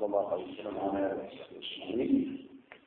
الله عليه وسلم وعلى آله وصحبه أجمعين.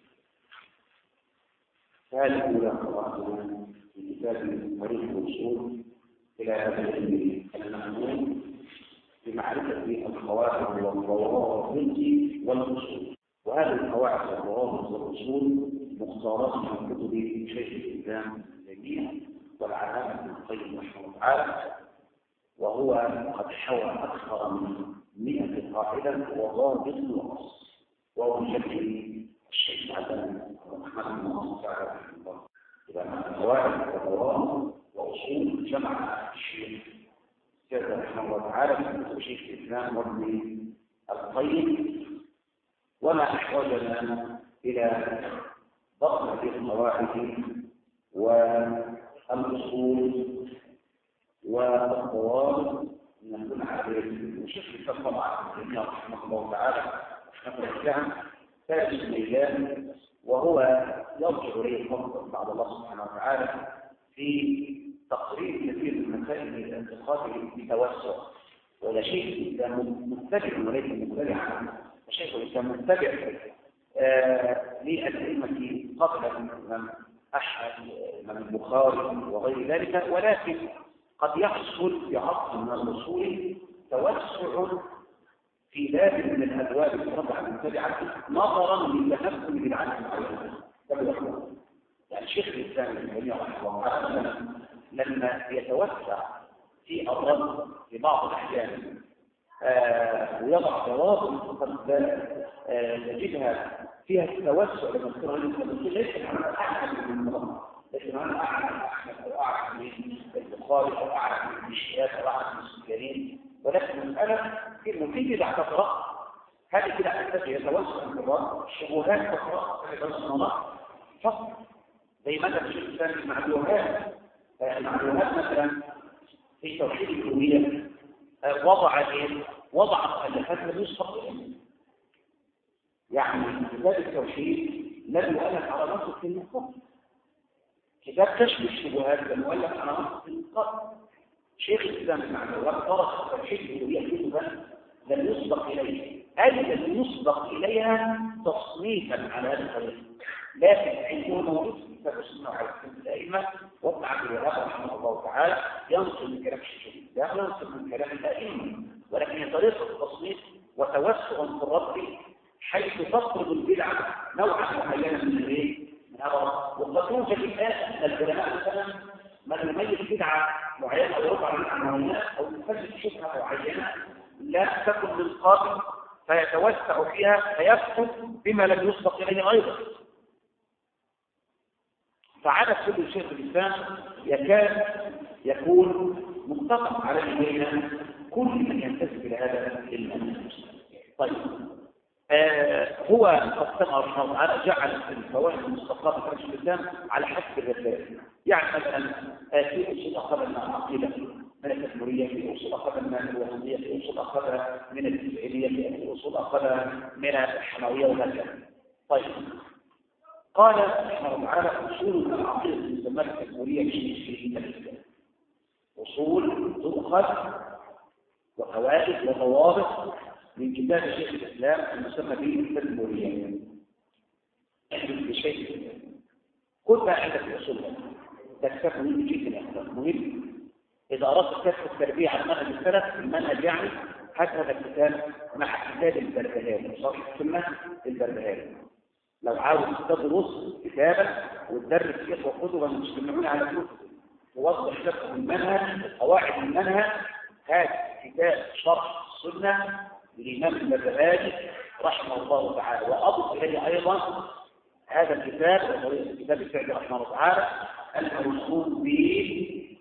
هذه أولى قراءتنا في كتاب طريق الوصول إلى هذا العلم المأمون بمعرفة القواعد والضوابط والأصول. وهذه القواعد والضوابط والأصول مختارات من كتب شيخ الإسلام ابن تيمية والعلامة ابن القيم رحمه الله تعالى، وهو قد حوى أكثر من 100 قاعدة وضابط ونص، وهو من شكل الشيخ عدن رحمه الله تعالى رحمه الله. إذا قواعد وضوابط وأصول جمع الشيخ رحمه الله تعالى في كتب شيخ الإسلام وابن القيم، وما أحوجنا إلى ضبط هذه القواعد والأصول والضوابط من نكون عارفين. وشيخ الإسلام طبعا رحمه الله تعالى رحمه الإسلام ثالث الميلاد، وهو يرجع إليه الفضل بعد الله سبحانه وتعالى في تقرير كثير من مسائل الاعتقاد بتوسع. ولا شيء الإسلام متبع وليس متبعا، وشيخ الإسلام متبع للأئمة قبل الإمام أحمد الإمام البخاري وغير ذلك، ولكن قد يحصل في عصر من الأصول توسع في باب من الأبواب الربع المتبعة نظرا للتنبؤ بالعالم العلمي. يعني شيخ الإسلام ابن تيمية رحمه الله تعالى لما يتوسع في الرد في بعض الأحيان ويضع ضوابط قد نجدها فيها التوسع لما تكون ليس معنى أحد من المرضى، ليس معنى أحد أو أعلم من البخاري أو أعلم من الشهاد أو أعلم من السكرين، ولكن المسألة إنه في بدع تقرأ هذه بدع التي يتوسع في الرد، الشبهات تقرأ تتوسع فقط زي مثلا الشيخ الإسلام المعلومات مثلا في توحيد الألوهية وضع مؤلفات لم يسبق إليه. يعني كتاب التوحيد الذي ألف على نص في النقاط، كتاب كشف الشبهات لم يؤلف على نص في النقاط. شيخ الإسلام المعلومات درس توحيد الألوهية كتبا لم يسبق إليه، أي لم يسبق إليها تصنيفا على هذا الطريق، لكن عنده موجود في كتاب السنة على كتب الأئمة. وابن عبد الوهاب رحمه الله تعالى ينقل من كلام الشيخ الإسلام وينقل من كلام الأئمة، ولكن طريقة التصنيف وتوسع في الرد حيث تطلب البدعة نوعا معينا من هذا. وقد توجد الآن العلماء مثلا من يميز بدعة معينة أو ربع بدعة معينة أو يفسد شبهة معينة لا تكن للقاضي فيتوسع فيها فيفسد بما لم يسبق إليه أيضا. فعلى كل شيخ الإسلام يكاد يكون متفق عليه بين كل من ينتسب إلى هذا المنهج. طيب هو قسم رحمه الله تعالى جعل الفوائد المستقرة في شيخ الإسلام على حسب الرسائل. يعني مثلا في أصول أخذ من العقيدة من التدمرية، في أصول أخذ من الوهمية، في أصول أخذ من التسعيرية، في أصول أخذ من الحموية وهكذا. طيب قال رحمه الله تعالى أصول العقيدة المسمى التدمرية في الإسلام أصول تؤخذ وقواعد وضوابط من كتاب شيخ الإسلام المسمى به التدمرية. احدث بشيء خذ ما عندك في أصولها، ده كتاب مهم جدا مهم. إذا أردت كتاب التربية على منهج السلف المنهج يعني هذا الكتاب مع كتاب البربهاري شرح السنة البربهاري. لو عاوز تدرس كتابا وتدرس فيه وكتبا مجتمعون على كتب توضح لكم المنهج قواعد المنهج، هذا كتاب شرح السنة للإمام البربهاري رحمه الله تعالى. وأضف إليه أيضا هذا الكتاب الكتاب السعدي رحمه الله تعالى الموصول به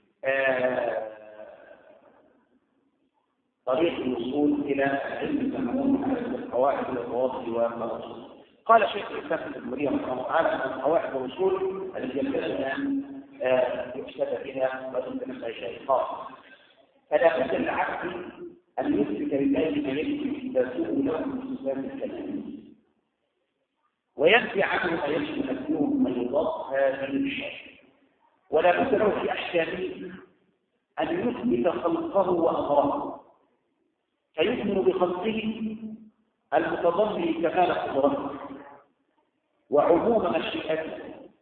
طريق الوصول إلى علم المأمون على القواعد والضوابط والأصول. قال شيخ الإسلام ابن تيمية رحمه الله تعالى أن القواعد والأصول التي ينبغي أن يحسب بها وتنتمس إلى خاص، فلا بد للعبد أن يثبت لله ما يجب إثباته له من صفات الكلام، وينفي عنه ما يجب أن يكون من يضاف هذه الشيء. ولا بد له في أحكامه أن يثبت خلقه وأمره، فيؤمن بخلقه المتضمن كمال قدرته وعموم مشيئته،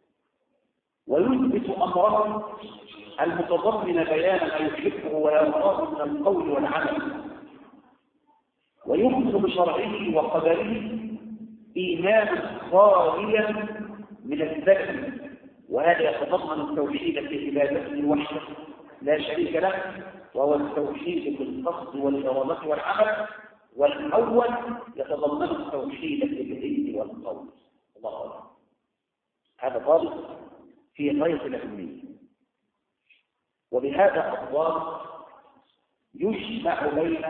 ويثبت أمره المتضمن بيان ما يحبه ويرضاه من القول والعمل، ويخبر بشرعه وقدره إيمانا خاليا من الذنب، وهذا يتضمن التوحيد في عبادته وحده لا شريك له، وهو التوحيد في القصد والإرادة والعمل، والأول يتضمن التوحيد في العلم والقول. الله أكبر. هذا ضابط في غاية الأهمية، وبهذا الضابط يجمع بين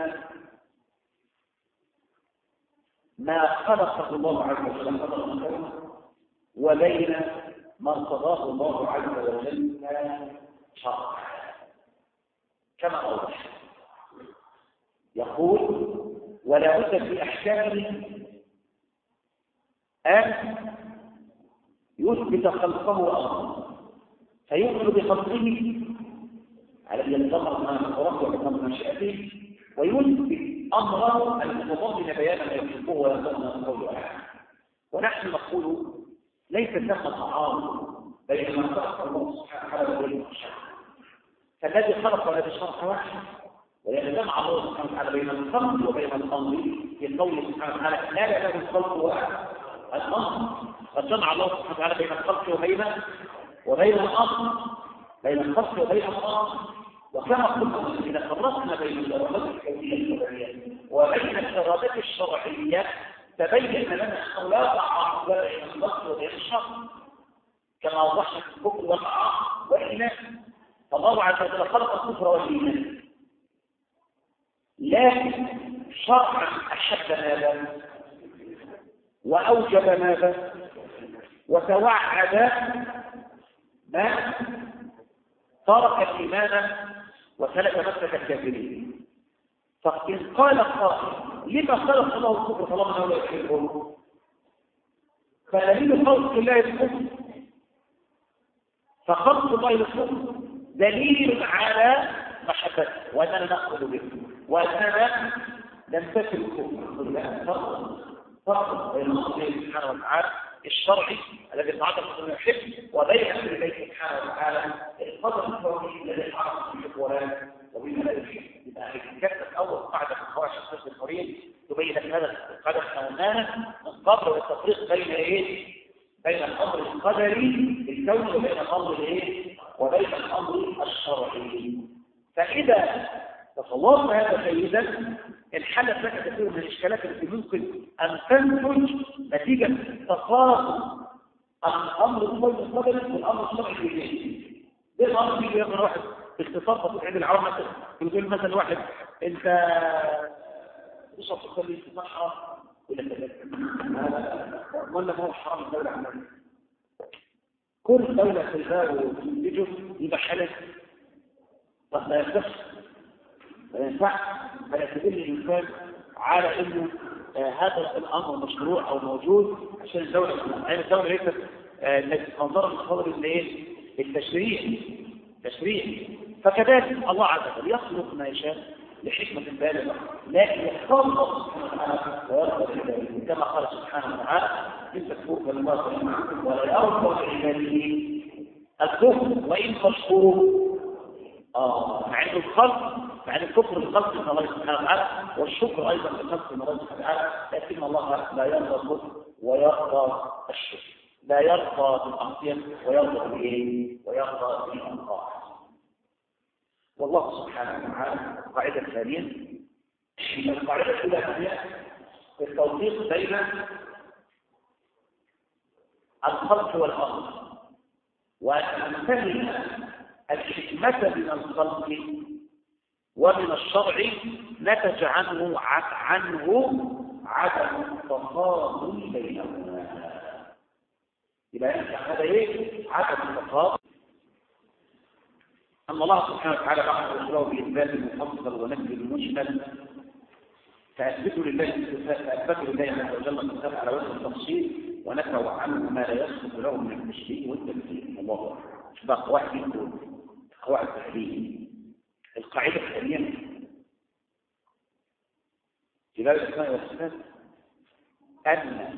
ما خلقه الله عز وجل وبين ما ارتضاه الله عز وجل شرعا كما أوضح. يقول: ولا بد في أحكامه أن يثبت خلقه وأمره، فيؤمن بخلقه على أن يتضمن ما خلقه ويتضمن مشيئته، ويثبت أمره المتضمن بيان ما يحبه ويتضمن القول والعمل. ونحن نقول ليس ثمة تعارض بين ما خلق الله سبحانه وتعالى والشرع، فالذي خلق والذي شرع واحد، ويجمع الله سبحانه وتعالى بين الخلق وبين الأمر في قوله سبحانه وتعالى: لا له الخلق والأمر. فجمع الله سبحانه وتعالى بين الخلق وبين الأمر، بين الخلق وبين الأمر. وكما قلت إذا فرقنا بين الإرادة الكونية الشرعية وبين الإرادة الشرعية تبين لنا أنه لا تعارض بين الخلق وبين الشرع، كما وضحنا في الكفر والمعاصي والإيمان. فالله عز وجل خلق الكفر والإيمان، لكن شرعا أحب ماذا؟ وأوجب ماذا؟ وتوعد ما ترك الإيمان وسلك مسلك الكافرين. فإن قال قائل: لما خلق الله الكفر طالما انه لا يحبه؟ فدليل خلق الله الكفر، فخلق الله الكفر دليل على محبته وأننا نأخذ به وأننا نمتثل الكفر. فرق بين الله سبحانه وتعالى الشرعي الذي تعاطى انه يحب، وبين امر الله سبحانه وتعالى القدر الكوني الذي تعاطى في القران وبين لا يحب. يبقى الكتاب اول قاعده في قواعد الشخص الحريه تبين لك هذا القدر حوالينا القدر والتفريق بين بين الامر القدري الكوني وبين الامر وبين الامر الشرعي. فاذا تصورت هذا جيدا انحلت لك كثير من الاشكالات التي ممكن ان تنتج نتيجه تفاضل الامر القدري والامر الشرعي في الجيش. ده الامر بيجي يقرا واحد باختصار في علم العرب مثلا، يقول مثلا واحد: انت تشرب تصلي في الصحراء ولا ولا هو حرام الدوله عملها؟ كل دوله في الباب وتنتجه يبقى حلال. طب ما يصح، ما ينفعش، ما يعتبر الانسان على انه هذا الامر مشروع او موجود عشان الدوله ليست التي تنظر من خلال التشريع. فكذلك الله عز وجل يخلق ما يشاء لحكمه بالغه، لكن يختار الله سبحانه وتعالى ويرضى كما قال سبحانه وتعالى: ان تكفروا فالله ولا يرضى لعباده الكفر وان تشكروا. مع ان الخلق، مع ان الكفر بالخلق من الله سبحانه وتعالى، والشكر ايضا بالخلق من الله سبحانه وتعالى، لكن الله لا يرضى الكفر ويرضى الشكر، لا يرضى بالمعصيه ويرضى ويرضى بالطاعه. والله سبحانه وتعالى. القاعده الثانيه، القاعده الاولى هي التوفيق بين الخلق والامر، وان ننتهي الحكمة من الخلق ومن الشرع نتج عنه عدم التفاضل بينهما. يبقى هذا عدم التفاضل. أما الله سبحانه وتعالى بعد رسوله بإثبات المفصل ونفي المجمل، فأثبتوا لله عز وجل الصفات على وجه التفصيل، ونفوا عنه ما لا يصلح له من التشريع والتمثيل. الله أكبر. قواعد يقول قواعد تحليل. القاعدة الثانية في باب الأسماء والصفات أن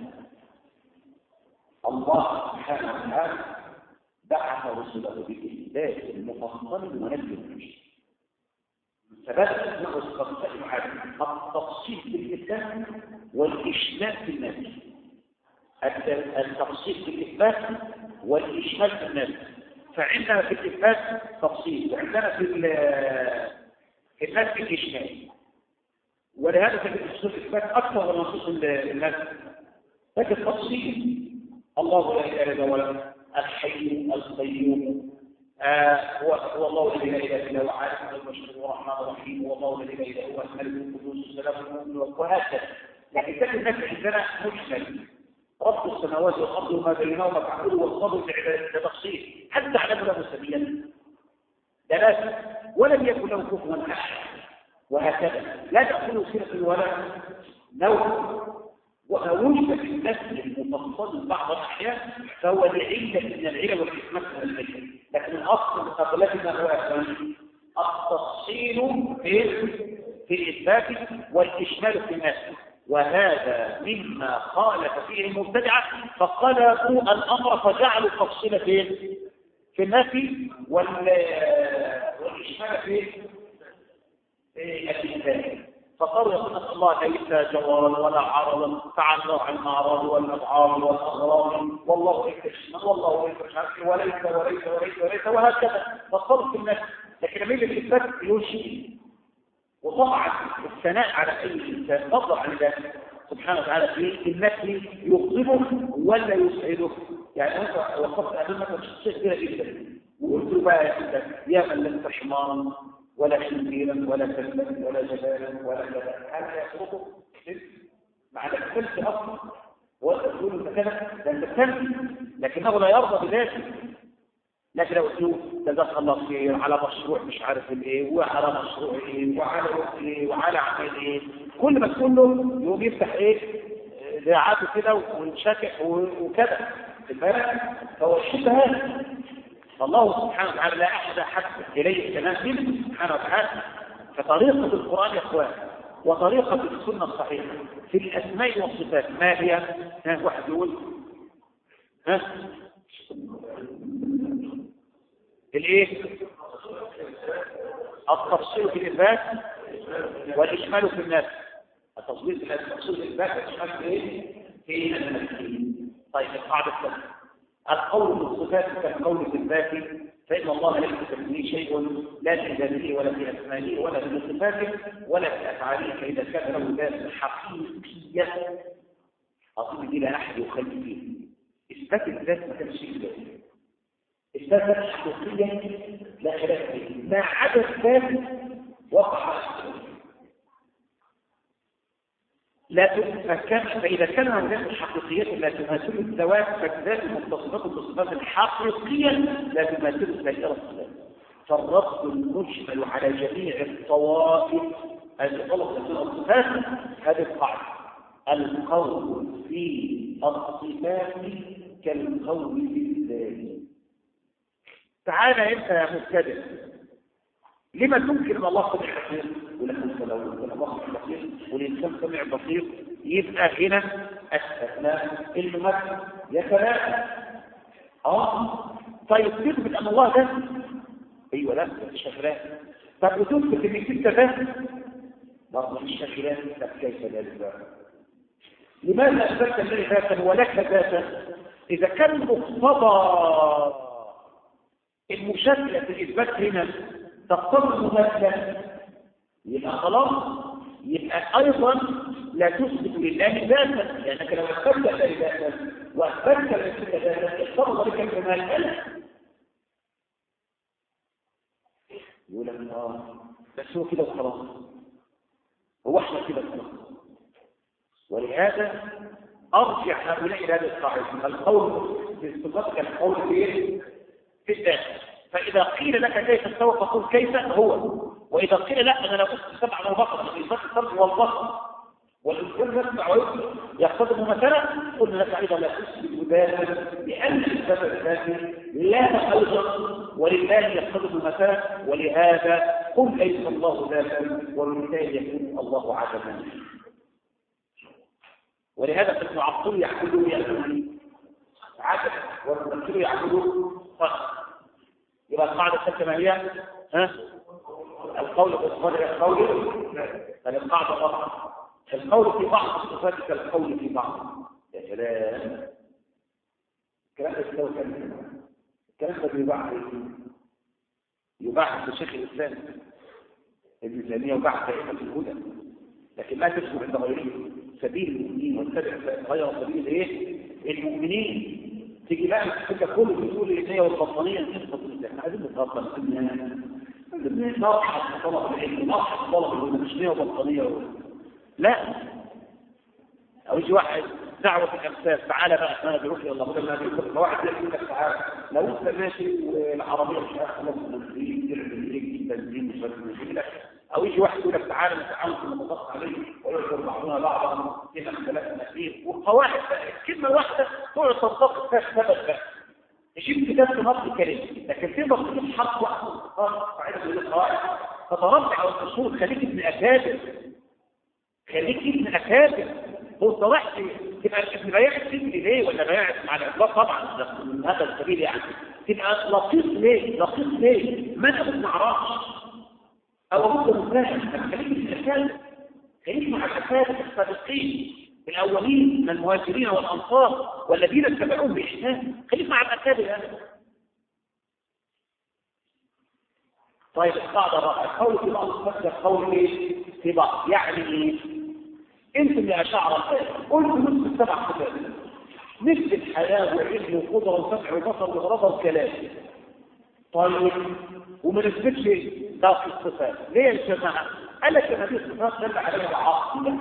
الله سبحانه وتعالى بعث رسله بإثبات المفصل ونجم ثبات أنه يستطيع التفصيل في الإثبات والإشمال في النفي. التفصيل في الإثبات والإشمال في النفي. فعندنا في الإثبات تفصيل وعندنا في النفي الإشمال. ولهذا في الإثبات أكثر من نصوص النفي. لكن التفصيل الله لا إله إلا هو الحي القيوم هو الله الذي لا اله الا هو عالم البشر الرحمن الرحيم والله الذي لا اله الا هو الملك القدوس السلام المؤمن وهكذا. لكن كان الناس عندنا مجمل رب السماوات والارض وما بينهما فاعبدوا واصطبروا لعبادته تفصيل حتى علموا له سبيلا ثلاثه ولم يكن له كفوا احد وهكذا. لا تاخذوا سنه ولا نوم. ووجد في النفس المفصل بعض الاحيان فهو لعله من العلل والحكمه من العلل. لكن الاصل اغلبنا هو التفصيل في الاثبات والاشمال في الناس. وهذا مما خالف فيه المبتدعه فقلبوا الامر فجعلوا التفصيل في النفي والاشمال في الاثبات. فقالوا يقول الله ليس جوارا ولا عرضا تعالى عن الاعراض والاضعاف والاغراض والله يكتشف والله يكتشف وليس وهكذا. فصرف في النفس. لكن لما يجي الاثبات يشير. وطبعا الثناء على اي انسان فضل عن ذلك سبحانه وتعالى في النفي يغضبه ولا يسعده. يعني انت وصفت امامك شيء كبير جدا وقلت له بقى يا من لست حمارا ولا خنزيرا ولا كلبا ولا جبالا ولا كذا. هذا يسقطه مع الكلب اصلا وتقول انت كذا ده انت كلب لكنه لا يرضى بذلك. لكن لو قلت جزاك الله خير على مشروع مش عارف الايه وعلى مشروع ايه وعلى وقت ايه وعلى عمل ايه كل ما تقول له يقوم يفتح ايه ذراعاته كده وينشكح وكذا. فهو الشبهات. فالله سبحانه وتعالى لا احد حتى اليه تنازل سبحانه وتعالى. فطريقه القران يا اخوان وطريقه السنه الصحيحه في الاسماء والصفات ما هي؟ واحد يقول الايه؟ التفصيل في الاثبات والاشمال في النفي. التفصيل في الاثبات والاشمال في ايه؟ في النفي. طيب القاعده الثانيه القول في الصفات كالقول في الذات فإن الله ليس كمثله شيء لا في ذاته ولا في أسمائه ولا في صفاته ولا في أفعاله فإذا كان له ذات حقيقية أظن دي لا أحد يخلي فيه. إثبات الذات ما كانش شيء ذاتي. إثبات الذات حقيقية لا خلاف فيه. ما عدا الذات وقع فإذا كان هناك حقيقيات لا تماثل الذوات فالذات متصفة بالصفات الحقيقية لا تماثل سائر الصفات. فالرد المجمل على جميع الطوائف الغلط من الصفات هذه القاعدة. القول في الصفات كالقول في الذات. تعالى انت يا مبتدئ لما تنكر ان الله سميع بصير ولكن لو الله سميع بصير والانسان سميع بصير يبقى هنا استثناء الممثل يا كلام. طيب تثبت ان الله ده ايوه لا مش خلاف. طب وتثبت ان انت ده برضه مش خلاف. طب كيف ذلك؟ لماذا اثبتت لله ذاتا ولك ذاتا؟ اذا كان مقتضى المشاكله في الاثبات هنا تقتضي المماثله يبقى خلاص يبقى ايضا لا تثبت لله ذاتا لانك لو اثبتت لله ذاتا واثبتت لنفسك ذاتا اقتضى ذلك الكمال. يقول لك بس هو كده وخلاص هو احنا كده وخلاص. ولهذا ارجع هؤلاء الى هذه القاعده القول في الصفات كالقول في الذات. فإذا قيل لك كيف استوى فقل كيف هو. وإذا قيل لا أنا لا أقصد السمع والبصر في السمع والبصر والإنسان يسمع ويبصر يقتضي مثلا قلنا لك أيضا لا تثبت ذاتا لأن السبب الذاتي لا أيضا ولله يقتضي مثلا. ولهذا قل ليس الله ذاتا وبالتالي يكون الله عدما. ولهذا المعطل يعبدوا يأكلون عدد والممثل يعبدوا فرق. يبقى القاعدة الثالثة ما هي؟ القول بالصفات القول فالقاعدة الرابعة القول في بعض الصفات كالقول في بعض. يا سلام الكلام ده يباح في شيخ الإسلام ابن تيمية وباح دائما في الهدى، لكن ما تسمع عند غيره سبيل المؤمنين واتبع غير سبيل المؤمنين. تيجي بقى انت كله بتقول الايديه والبطانيه تثبت احنا عايزين نتغطى نصحى طلب العلم نصحى طلب المشنيه والبطانيه لا. او يجي واحد دعوه الامثال تعالى بقى احنا بنروح الى الله بدل ما بيقول واحد يقول لك تعالى لو انت ماشي والعربيه مش خلاص بنزين ترمي بنزين مش عارف او يجي واحد يقول لك تعالى نتعاون في المضغط عليه ويذكر بعضنا بعضا في اختلاف الاخير وقواعد كلمه واحده تقعد تنطق فيها سبب بقى يجيب كتاب نص كلمه لكن في بسيط حرف واحد قاعده من القواعد فتربع على الاصول خليك ابن اكابر هو طلعت تبقى ابن بياع السجن ليه ولا بياع مع الاطلاق طبعا من هذا السبيل يعني تبقى لطيف ليه ما انا ما اعرفش او ابدا مفاهم خليك مع الاساتذه السابقين الاولين من المهاجرين والانصار والذين اتبعوهم باحسان خليك مع الاساتذه هذا. طيب القاعده الرابعه قول في بعض الصفات قول في بعض يعني انت اللي اشعر قلت نصف السبع صفات نفس الحياه وعلم وقدره وسمع وبصر وغرض وكلام. طيب وما نثبتش باقي الصفات ليه يا جماعه؟ قال لك ان هذه الصفات دل عليها العقل.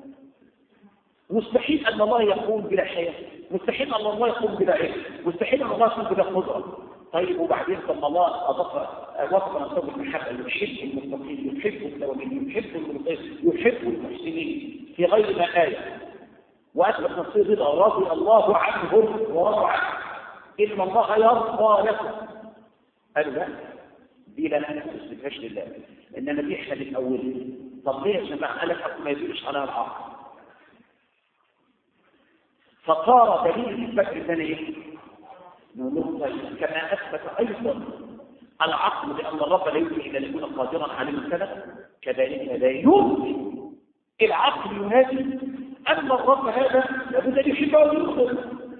مستحيل ان الله يقوم بلا حياه، مستحيل ان الله يقوم بلا علم، مستحيل ان الله يقوم بلا قدره. طيب وبعدين ثم الله وصف نفسه بالمحبه يحب المتقين يحب التوابين يحب المتقين يحب المحسنين في غير ما آية واثبت نفسه رضا رضي الله عنهم ورضوا عنه ان الله يرضى لكم. قالوا لا دي لا نثبتهاش لله انما دي احنا الاول. طب ليه يا جماعه؟ قال لك ما يدلش على العقل فصار دليل اثبات الثاني كما اثبت ايضا العقل بان الرب لا يمكن الا ان يكون قادرا على المثلث كذلك لا يمكن العقل ينادي ان الرب هذا لابد ان يحب ويرضى.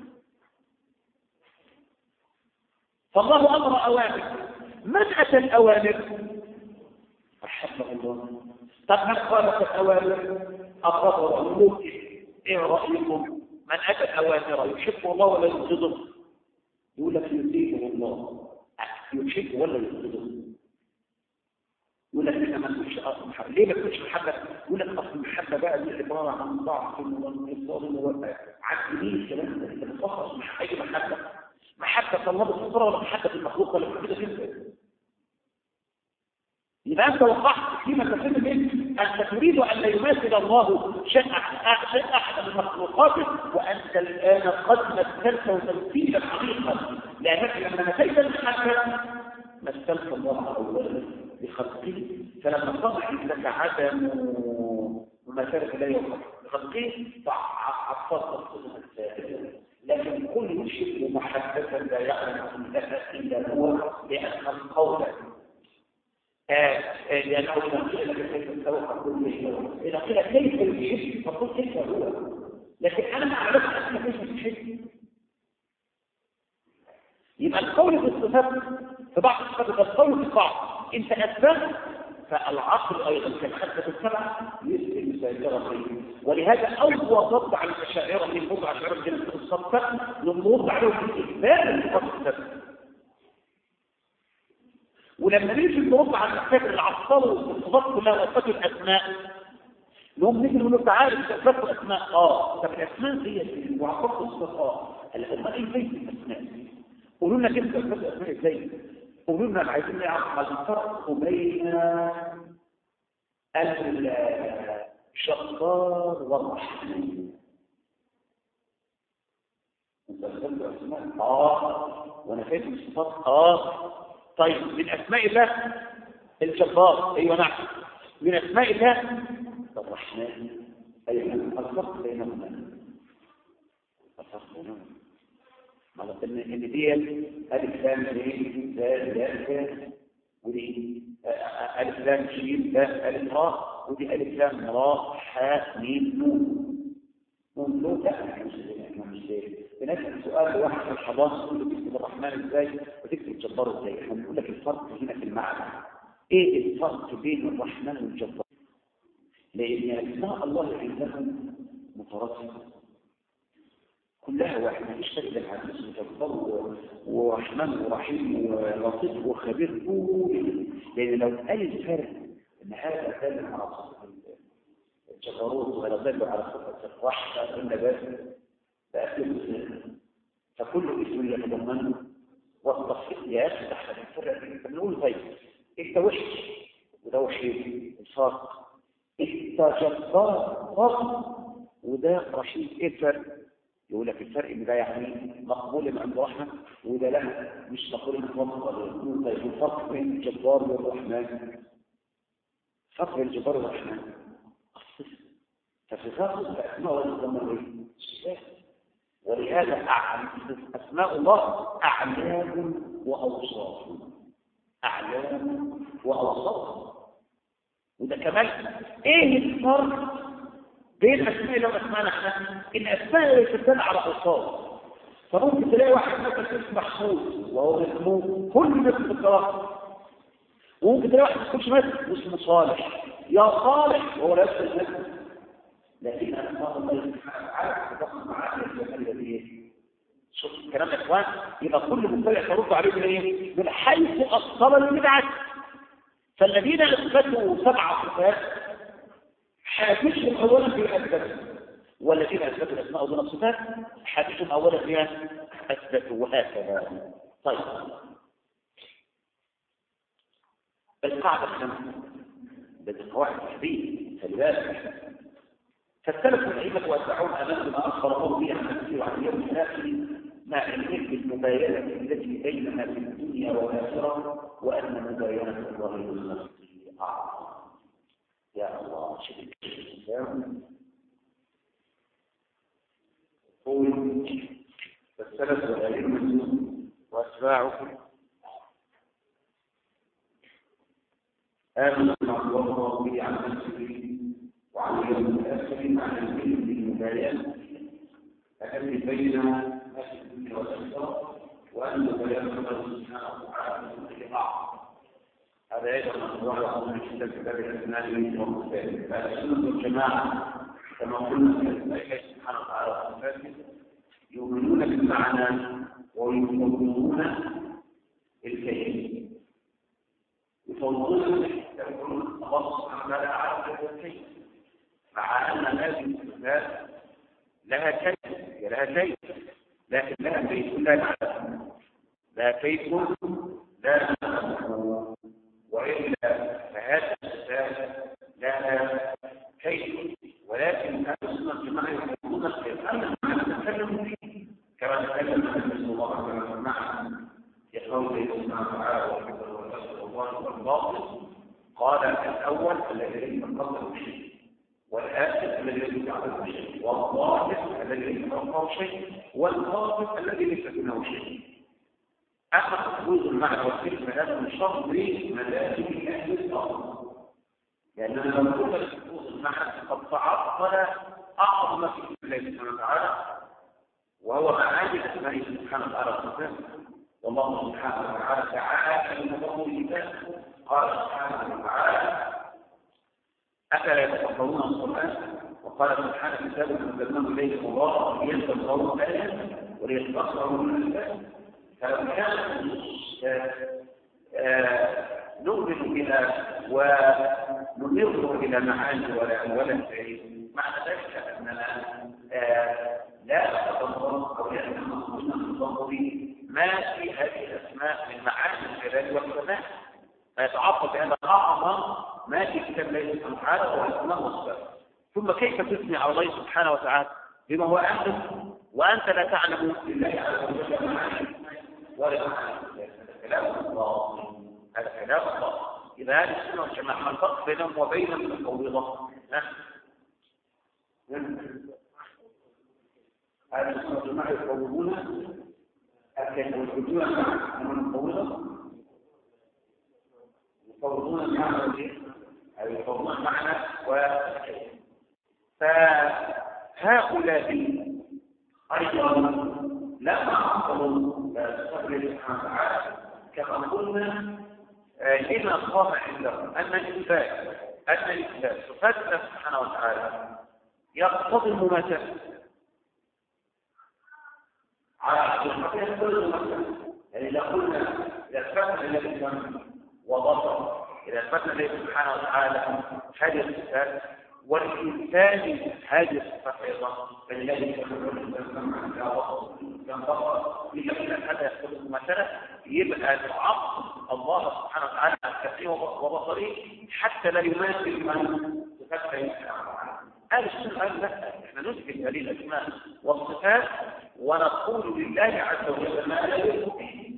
فالله امر اوامر من اتى الاوامر؟ احبه الله. طب من خالف الاوامر؟ الرب والملوك. ايه رايكم؟ من اتى الاوامر يحب الله ولا يبغضه؟ يقول لك يطيعه الله يحب ولا يبغضه؟ يقول لك انا ما كنتش محبه. ليه ما كنتش محبه؟ يقول لك اصل المحبه بقى دي عباره عن ضعف وانفصال عن دين الكلام ده. انت بتفصل اي محبه الله بالفطره ولا محبه المخلوق ولا محبه انت؟ يبقى انت وقعت فيما تفهم منه انت تريد ان لا يماثل الله شيء احد من مخلوقاته وانت الان قد مثلت تمثيلا حقيقا لانك لما مثلت المحبه مثلت الله اولا بخلقه فلما صدق لك عدم مماثله لا يوقع بخلقه فعصرت الصدق الثالثه. لكن كل يشرك محبه لا يعلم انها الا هو لان القول لأنه إذا قيل لك كيف تتوقع كل شيء إذا قيل كيف يحب فقل كيف هو لكن أنا ما أعرف أنه كيف تحب. يبقى القول في الصفات في بعض الصفات القول في بعض أنت أثبت فالعقل أيضا كالحدة السبعة يسأل مساجرة فيه. ولهذا أول ضد على الأشاعرة من وضع أشاعرة جنة الصفات نرد عليهم في إثبات الصفات. ولما نيجي نرد على الفكر اللي عطلوا الصفات كلها وصفات الاسماء نقوم نيجي نقول تعالى صفات الاسماء طب الاسماء هي وعطلت الصفات الاسماء ايه زي الاسماء؟ قولوا لنا كيف صفات الاسماء ازاي؟ قولوا لنا عايزين نعرف الفرق بين الجبار والرحمن. انت صفات الاسماء وانا فاهم الصفات طيب من اسماء الله الجبار ايوه نعم. من اسماء الله الرحمن ايوه الفرق بينهما ما ان دي الف لام ميم دال ودي الف لام شين دال الف راء، ودي الف لام راء حاء ميم نون نون. لا مش بنسال سؤال واحد في الحضانه تقول له تكتب الرحمن ازاي وتكتب جبار ازاي. احنا بنقول لك الفرق هنا في المعنى. ايه الفرق بين الرحمن والجبار؟ لان اسماء الله عندهم مترادفه كلها واحد، ما فيش فرق بين حديث وجبار ورحمن ورحيم ولطيف وخبير. لان لو قال الفرق ان هذا دل على صفه الجبروت ولا دل على صفه الرحمه قلنا بأكل فكل اسم يتضمنه والتصفيق يا اخي تحت الفرق. بنقول طيب انت وحش وده وحيد الفرق، انت جبار وده رشيد، ايه الفرق؟ يقول لك الفرق ان ده يعني مقبول من عند الرحمن وده لا مش مقبول من الرحمن. طيب الفرق بين الجبار والرحمن، فرق بين الجبار والرحمن ففي فرق الاسماء والضمائر. ولهذا اسماء الله اعلام واوصاف، اعلام واوصاف. وده كمان ايه الفرق بين اسماء الله واسماءنا احنا؟ ان اسماء تدل على اوصاف. فممكن تلاقي واحد مثلا اسمه محمود وهو اسمه كل اسم بالطلاق، وممكن تلاقي واحد ما يكونش مثل واسمه صالح يا صالح وهو لا يسمى مثل. لكن اسماء الله عارف تضخم معاه الذي شوف الكلام يا اخوان. يبقى كل مبتدع ترد عليه بايه؟ من حيث اصل البدعه. فالذين اثبتوا 7 صفات حاجتهم اولا في اثبتوا، والذين اثبتوا الاسماء دون الصفات حاجتهم اولا فيها اثبتوا، وهكذا. طيب القاعده الخامسه بدل قواعد الحديث فلذلك فالسلف العلم واتبعون امام ما اخبر الله به عن نفسه وعن اليوم الاخر مع علمهم بالمباينه التي بيننا في الدنيا والاخره، وان مباينه الله لنفسه اعظم. يا الله شديد الكلام. قول فالسلف العلم واتباعه امنوا ما اخبر به عن نفسه وعن اليوم الاخر مع علمهم بالمباينه التي بيننا في الدنيا والاخره، وان مباينه الله سبحانه وتعالى لنفسه اعظم. هذا أيضا الله من شدة كتاب الإسلام والمختلف. فالسنة والجماعة كما قلنا في الله سبحانه وتعالى وصفاته يؤمنون بالمعنى ويفوضون الكيف. يفوضون يقولون الله سبحانه وتعالى أعلم بالكيف، مع أن هذه الصفات لها كيف لها كيف، لكن لها كيف لا نعلم، لها كيف لا نعلم. وإلا فهذا الصفات لها كيف، ولكن أهل السنة والجماعة يقولون الكيف. أما المعنى نتكلم فيه كما تكلم النبي صلى الله عليه وسلم معنا في قوله سبحانه وتعالى والكسر الله والباطل. قال الأول الذي ليس قبله شيء، والآخر الذي ليس بعده شيء، والظاهر الذي ليس فوقه شيء، والباطل الذي ليس دونه شيء. أما تفويض المعنى والكلمة هذا من شرط مذاهب أهل الأرض، لأننا لو قلنا تفويض المعنى قد تعطل أعظم في الله سبحانه وتعالى، وهو معاني أسمائه سبحانه وتعالى. والله سبحانه وتعالى تعالى المتقون لله قال سبحانه وتعالى أفلا يتفكرون القرآن؟ وقال سبحانه كتاب أنزلناه إليك مبارك ليتدبروا آياته وليتفكروا من الآيات. فلو كان نؤمن بها ونمر إلى معاني ولا شيء، معنى ذلك أننا لا نتضمن أو لا نتضمن ما في هذه الأسماء من معاني الجلال والكمال، فيتعاطف بأن أعظم ما في كتاب الله سبحانه وتعالى هو الأسماء والصفات. ثم كيف تثني على الله سبحانه وتعالى بما هو أعلم وأنت لا تعلم لله عز وجل معاني ولا معاني؟ هذا كلام الله، هذا كلام الله. إذا هذه السنة والجماعة ما الفرق بينهم وبين المفوضة؟ أهل السنة والجماعة يقولون يقولون يفوضون المعنى أو يفوضون المعنى والكيف. فهؤلاء أيضا لا معقلوا بصبر سبحانه وتعالى كما قلنا إذا قام عندهم أن الإثبات صفات الله سبحانه وتعالى يقتضي المماثلة على الحقيقة كل المماثلة. يعني إذا قلنا إذا أثبتنا لله سمع وبصر، إذا أثبتنا لله سبحانه وتعالى هذه الصفات والإنسان هذه الصفات أيضا فلله لكن هذا يقتضي المماثلة، يبقى العقل الله سبحانه وتعالى كثير وبصري حتى لا يماثل من صفات الله. أهل السنة قال لا، احنا نثبت هذه الأسماء والصفات ونقول لله عز وجل ما لا يليق به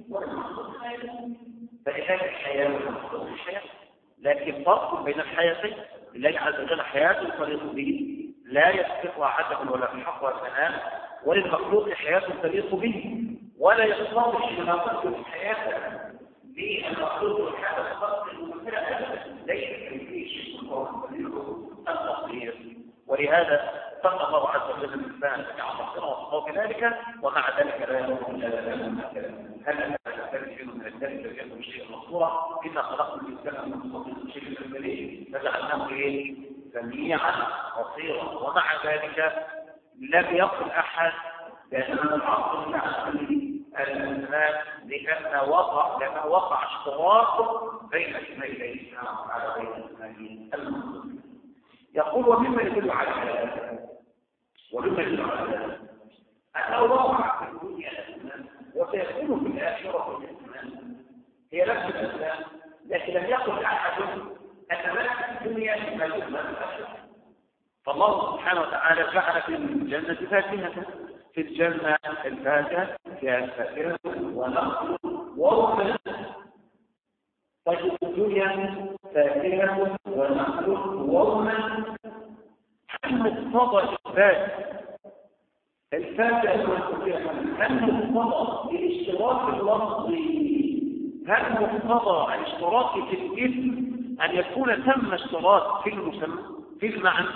فلذلك الحياة والمخلوق الحياة، لكن فرق بين الحياتين. لله عز وجل حياة تليق به لا يسبقها عدم ولا حق ولا ثناء، وللمخلوق حياة تليق به ولا يقتضي ما تقتضي الحياة بالمخلوق حتى تقتضي الممثلة أبدا، ليس فيه شيء التصوير. ولهذا سمى الله عز وجل الإنسان كعصره وصفه كذلك، ومع ذلك لا يكون هل تستفيد من الذلك لأنه شيء مصورة إنا خلقنا الإنسان من مصطفى شيء الأمري فجعلناه سميعا بصيرا. ومع ذلك لم يقل أحد بأن العقل مع الإنسان لأن وقع اشتراك بين اسمي الله تعالى وبين اسمي المخلوق. يقول ومما يدل على هذا أنه وقع في الدنيا وسيكون في الآخرة هي نفس الأسلام، لكن لم يقل أحد أن ما في الدنيا ما يدل في الآخرة. فالله سبحانه وتعالى جعل في الجنة فاكهة، في الجنة الفاكهة فيها فاكهة ونخل ورمان. طيب الدنيا فاكهة ونخل ورمان، هل مقتضى الفاكهة والنخل هل مقتضى الاشتراك اللفظي، هل مقتضى الاشتراك في الاسم أن يكون تم اشتراك في المسمى في المعنى؟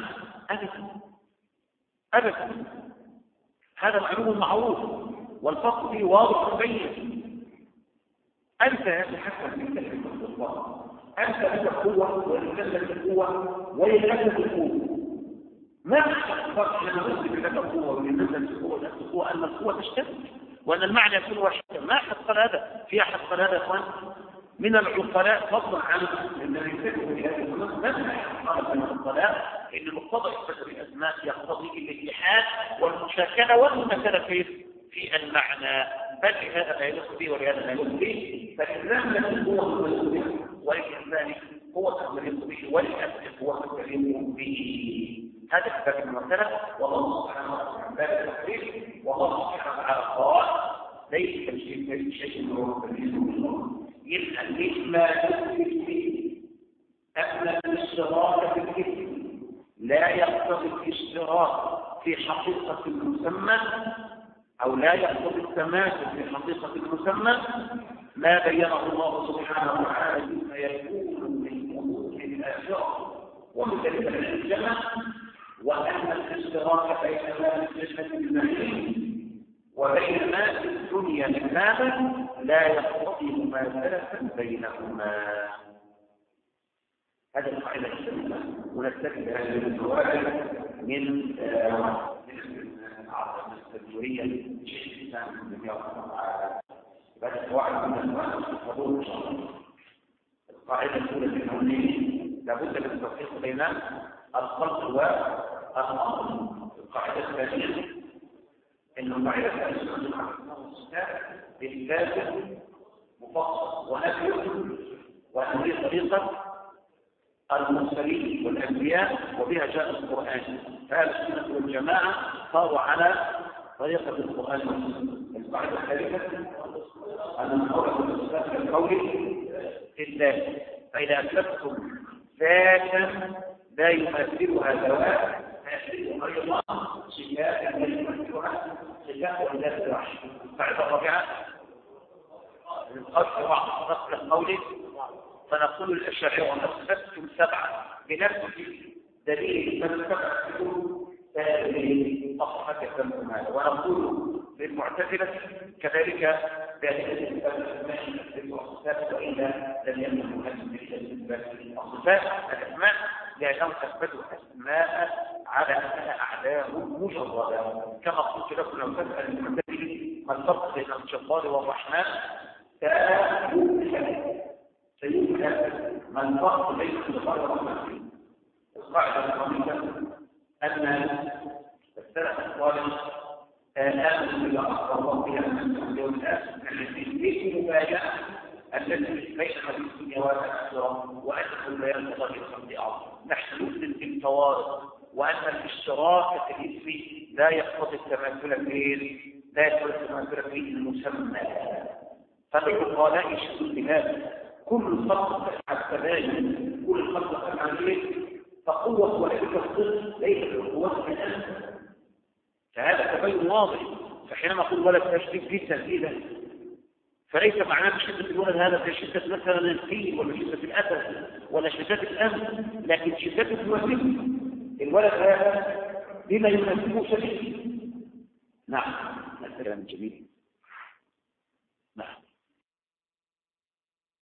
أبدا. هذا معلوم معروف والفرق فيه واضح وبين. أنت يتحكم في كلمة الله، أنت لك قوة ولله القوة ولله القوة. ما الفرق لما نثبت لك القوة ولله القوة أن القوة تشترك وأن المعنى يكون واحدا؟ ما أحد قال هذا. في أحد قال هذا يا إخوان من العقلاء فضلا عن الذي يكتبه في هذه النص؟ ما قال من العقلاء ان مقتضى اثبات الاسماء يقتضي الاتحاد والمشاكله والمماثله في المعنى، بل هذا لا يليق به ولهذا لا يليق به. فالاسلام له قوه تليق به وللانسان قوه تليق به وللاسف قوه تليق به. هذا اثبات المماثله. والله سبحانه وتعالى باب التفريق، والله سبحانه وتعالى قال ليس كشيء هو تليق بالله. يبقى الإجمال أن الاشتراك في الاسم لا يقتضي الاشتراك في حقيقة المسمى أو لا يقتضي التماثل في حقيقة المسمى، ما بينه الله سبحانه وتعالى مما يكون من أمور الآخرة ومن ذلك الجنة، وأن الاشتراك بين ما في الجنة المعين وبين ما في الدنيا تماما لا يقتضي مماثلة بينهما. هذه القاعدة الشريفة ونستفيد هذه الفوائد من العرض التدويرية لشيخ الإسلام ابن تيمية رحمه الله تعالى. بعد الفوائد من الفوائد الحضور إن شاء الله. القاعدة الأولى في العلمين لابد من التفريق بين الخلق والأمر. القاعدة الثانية إن القاعدة الثالثة إثبات مفصل ونفي وهذه طريقة المرسلين والأنبياء وبها جاء القرآن. فأهل السنة والجماعة صاروا على طريقة القرآن والسنة. القاعدة الثالثة أن نقول بالإثبات القول الذات، فإذا أثبتم ذاتا لا يمثلها ذوات فيثبت أيضا صفات لا يمثلها النساء ولا الفراش. القاعدة الرابعة القصد بعض نقل القول، فنقول الأشاعرة نصفتم سبعة بنفس دليل من سبعة أصحك كم هذا، ونقول للمعتزلة كذلك بأدلة الصفات وإلا لم يكن مهم الصفات الأسماء لأنهم أثبتوا أسماء على أنها أعلام مجردة، كما قلت لكم لو تسأل المعتزلة ما الفرق بين الجبار والرحمن سيمكن ما الفرق بين الجبار والرحمن. القاعدة الخامسة أن السلف الصالح آمنوا بما أخبر الله بها من اليوم الآخر التي فيه المبايعة التي بين الدنيا والآخرة، وأنه لا ينبغي للخلق أعظم. نحن نؤمن بالفوارق وأن الاشتراك في الاسم لا يقتضي التماثل في المسمى، فالعقلاء يشهدون بهذا. كل خلق تفعل تباين، كل خلق تفعل فقوة ولدك الصدق ليس بالقوة من أنت، فهذا تبين واضح. فحينما أقول ولد تشديد جدا إذا فليس معناه شدة الولد هذا زي شدة مثلا الفيل ولا شدة الأسد ولا شدة الأمن، لكن شدة الولد هذا بما يناسبه شديد. نعم، الكلام جميل.